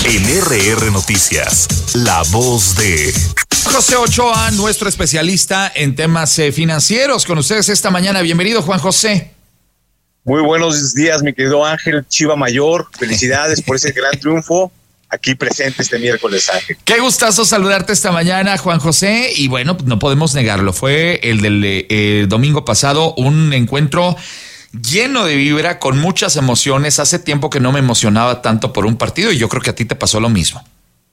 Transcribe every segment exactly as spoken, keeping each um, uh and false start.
En R R Noticias, la voz de José Ochoa, nuestro especialista en temas eh, financieros, con ustedes esta mañana. Bienvenido, Juan José. Muy buenos días, mi querido Ángel Chiva Mayor. Felicidades por ese gran triunfo. Aquí presente este miércoles, Ángel. Qué gustazo saludarte esta mañana, Juan José. Y bueno, no podemos negarlo. Fue el del eh, domingo pasado, un encuentro lleno de vibra, con muchas emociones. Hace tiempo que no me emocionaba tanto por un partido y yo creo que a ti te pasó lo mismo.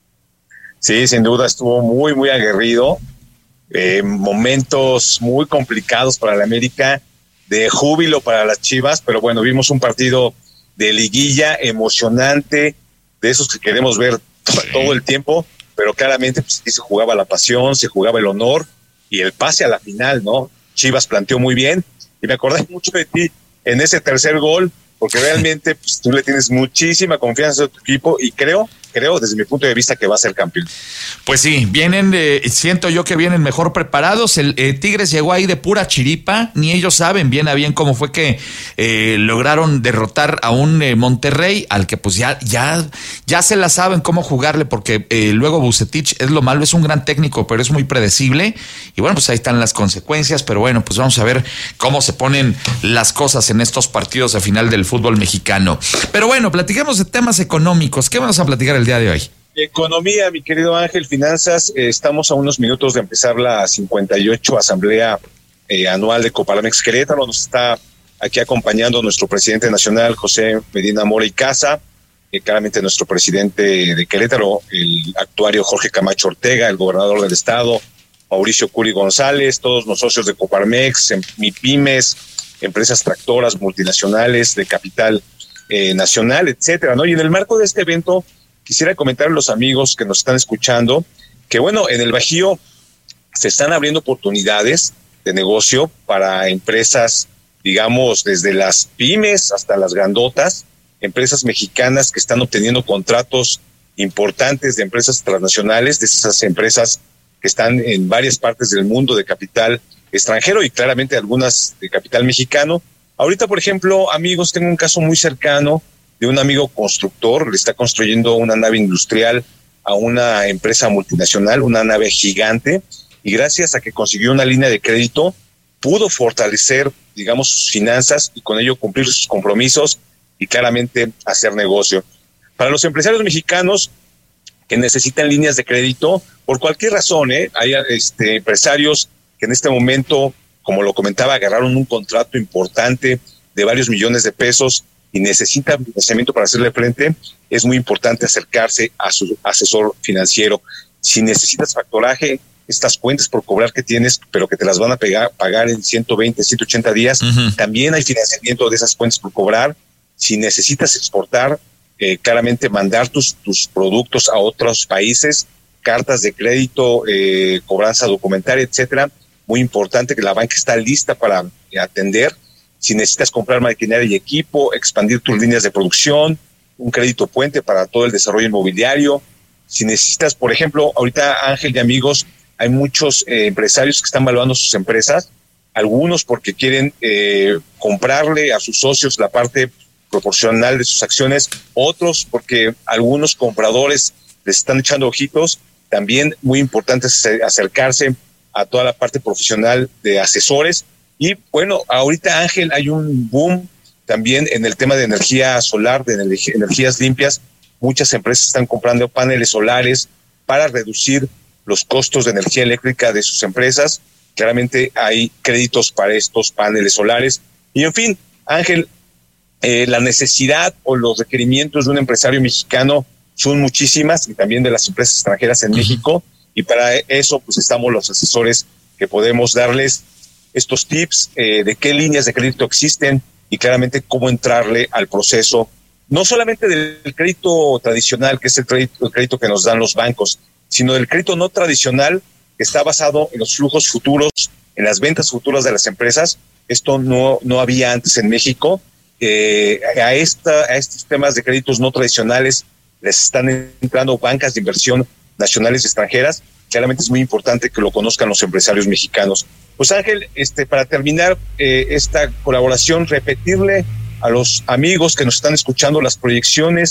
Sí, sin duda estuvo muy, muy aguerrido. Eh, momentos muy complicados para la América, de júbilo para las Chivas, pero bueno, vimos un partido de liguilla emocionante, de esos que queremos ver todo, todo el tiempo, pero claramente pues aquí se jugaba la pasión, se jugaba el honor y el pase a la final, ¿no? Chivas planteó muy bien y me acordé mucho de ti en ese tercer gol, porque realmente pues, tú le tienes muchísima confianza a tu equipo y creo, creo desde mi punto de vista que va a ser campeón. Pues sí, vienen, eh, siento yo que vienen mejor preparados. El eh, Tigres llegó ahí de pura chiripa, ni ellos saben bien a bien cómo fue que eh, lograron derrotar a un eh, Monterrey, al que pues ya, ya, ya se la saben cómo jugarle, porque eh, luego Vucetich es lo malo, es un gran técnico, pero es muy predecible, y bueno, pues ahí están las consecuencias, pero bueno, pues vamos a ver cómo se ponen las cosas en estos partidos de final del fútbol mexicano. Pero bueno, platiquemos de temas económicos. ¿Qué vamos a platicar el día de hoy? Economía, mi querido Ángel, finanzas. Eh, estamos a unos minutos de empezar la cincuenta y ocho Asamblea eh, Anual de Coparmex Querétaro. Nos está aquí acompañando nuestro presidente nacional, José Medina Mora y Casa, eh, claramente nuestro presidente de Querétaro, el actuario Jorge Camacho Ortega, el gobernador del estado, Mauricio Curi González, todos los socios de Coparmex, MIPYMES, empresas tractoras multinacionales de capital eh, nacional, etcétera, ¿no? Y en el marco de este evento, quisiera comentar a los amigos que nos están escuchando que, bueno, en el Bajío se están abriendo oportunidades de negocio para empresas, digamos, desde las pymes hasta las grandotas, empresas mexicanas que están obteniendo contratos importantes de empresas transnacionales, de esas empresas que están en varias partes del mundo de capital extranjero y claramente algunas de capital mexicano. Ahorita, por ejemplo, amigos, tengo un caso muy cercano de un amigo constructor, le está construyendo una nave industrial a una empresa multinacional, una nave gigante, y gracias a que consiguió una línea de crédito, pudo fortalecer, digamos, sus finanzas y con ello cumplir sus compromisos y claramente hacer negocio. Para los empresarios mexicanos que necesitan líneas de crédito, por cualquier razón, ¿eh? hay este, empresarios que en este momento, como lo comentaba, agarraron un contrato importante de varios millones de pesos y necesita financiamiento para hacerle frente, es muy importante acercarse a su asesor financiero. Si necesitas factoraje, estas cuentas por cobrar que tienes, pero que te las van a pegar, pagar en ciento veinte, ciento ochenta días, uh-huh. También hay financiamiento de esas cuentas por cobrar. Si necesitas exportar, eh, claramente mandar tus, tus productos a otros países, cartas de crédito, eh, cobranza documentaria, etcétera. Muy importante que la banca está lista para atender. Si necesitas comprar maquinaria y equipo, expandir tus líneas de producción, un crédito puente para todo el desarrollo inmobiliario. Si necesitas, por ejemplo, ahorita, Ángel y amigos, hay muchos eh, empresarios que están valuando sus empresas, algunos porque quieren eh, comprarle a sus socios la parte proporcional de sus acciones, otros porque algunos compradores les están echando ojitos. También muy importante es acercarse a toda la parte profesional de asesores. Y bueno, ahorita, Ángel, hay un boom también en el tema de energía solar, de energías limpias. Muchas empresas están comprando paneles solares para reducir los costos de energía eléctrica de sus empresas. Claramente hay créditos para estos paneles solares. Y en fin, Ángel, eh, la necesidad o los requerimientos de un empresario mexicano son muchísimas y también de las empresas extranjeras en uh-huh. México. Y para eso, pues estamos los asesores que podemos darles estos tips eh, de qué líneas de crédito existen y claramente cómo entrarle al proceso, no solamente del crédito tradicional, que es el crédito, el crédito que nos dan los bancos, sino del crédito no tradicional, que está basado en los flujos futuros, en las ventas futuras de las empresas. Esto no, no había antes en México. Eh, a, esta, a estos temas de créditos no tradicionales les están entrando bancas de inversión nacionales y extranjeras. Claramente es muy importante que lo conozcan los empresarios mexicanos. Pues Ángel, este, para terminar eh, esta colaboración, repetirle a los amigos que nos están escuchando las proyecciones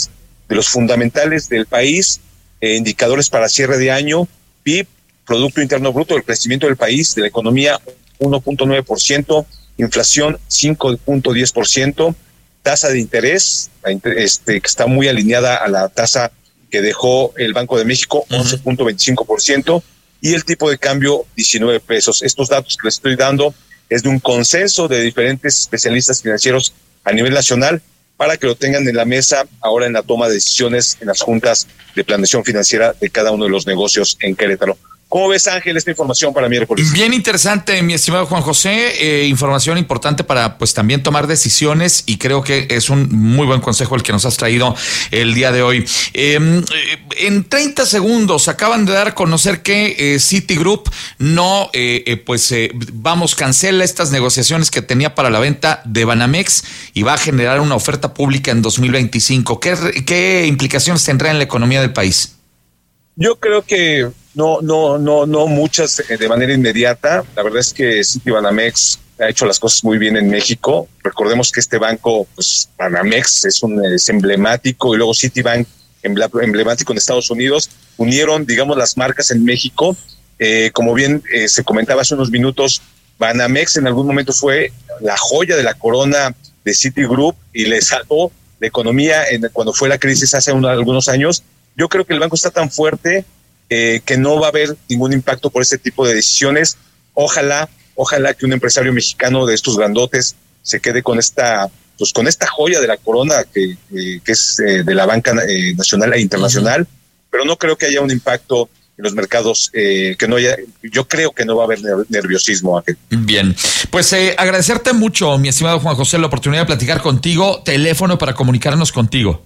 de los fundamentales del país, eh, indicadores para cierre de año, P I B, Producto Interno Bruto, el crecimiento del país, de la economía uno punto nueve por ciento, inflación cinco punto diez por ciento, tasa de interés, este, que está muy alineada a la tasa que dejó el Banco de México, once punto veinticinco por ciento, y el tipo de cambio, diecinueve pesos. Estos datos que les estoy dando es de un consenso de diferentes especialistas financieros a nivel nacional para que lo tengan en la mesa ahora en la toma de decisiones en las juntas de planeación financiera de cada uno de los negocios en Querétaro. ¿Cómo ves, Ángel, esta información para miércoles? Bien interesante, mi estimado Juan José, eh, información importante para pues también tomar decisiones, y creo que es un muy buen consejo el que nos has traído el día de hoy. Eh, en treinta segundos acaban de dar a conocer que eh, Citigroup no, eh, eh, pues eh, vamos, cancela estas negociaciones que tenía para la venta de Banamex y va a generar una oferta pública en dos mil veinticinco. ¿Qué, qué implicaciones tendrá en la economía del país? Yo creo que no, no, no, no muchas de manera inmediata. La verdad es que Citibanamex ha hecho las cosas muy bien en México. Recordemos que este banco, pues Banamex es un es emblemático, y luego Citibank emblemático en Estados Unidos. Unieron, digamos, las marcas en México. Eh, como bien eh, se comentaba hace unos minutos, Banamex en algún momento fue la joya de la corona de Citigroup y le salvó la economía en, cuando fue la crisis hace unos, algunos años. Yo creo que el banco está tan fuerte eh, que no va a haber ningún impacto por este tipo de decisiones. Ojalá, ojalá que un empresario mexicano de estos grandotes se quede con esta, pues con esta joya de la corona que, eh, que es eh, de la banca eh, nacional e internacional, uh-huh. Pero no creo que haya un impacto en los mercados, eh, que no haya, yo creo que no va a haber nerviosismo. Ángel. Bien, pues eh, agradecerte mucho, mi estimado Juan José, la oportunidad de platicar contigo. Teléfono para comunicarnos contigo.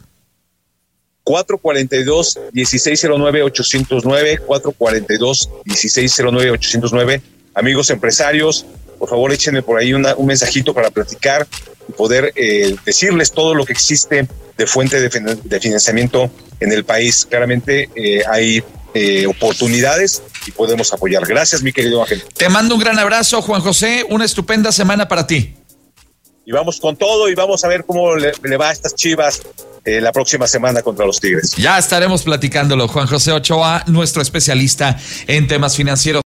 cuatro cuatro dos, uno seis cero nueve, ocho cero nueve, cuatro cuatro dos, uno seis cero nueve, ocho cero nueve. Amigos empresarios, por favor échenme por ahí una, un mensajito para platicar y poder eh, decirles todo lo que existe de fuente de, de financiamiento en el país. Claramente eh, hay eh, oportunidades y podemos apoyar. Gracias, mi querido Ángel. Te mando un gran abrazo, Juan José. Una estupenda semana para ti. Y vamos con todo y vamos a ver cómo le, le va a estas Chivas eh, la próxima semana contra los Tigres. Ya estaremos platicándolo. Juan José Ochoa, nuestro especialista en temas financieros.